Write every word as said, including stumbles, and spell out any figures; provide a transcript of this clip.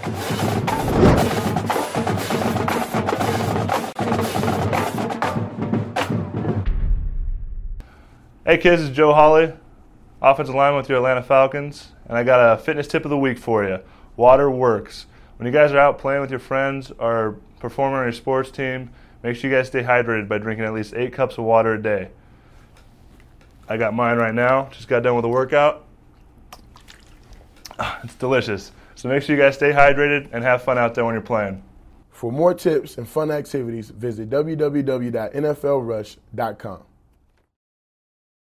Hey kids, it's Joe Hawley, offensive lineman with your Atlanta Falcons, and I got a fitness tip of the week for you. Water works. When you guys are out playing with your friends or performing on your sports team, make sure you guys stay hydrated by drinking at least eight cups of water a day. I got mine right now. Just got done with a workout. It's delicious. So make sure you guys stay hydrated and have fun out there when you're playing. For more tips and fun activities, visit w w w dot n f l rush dot com.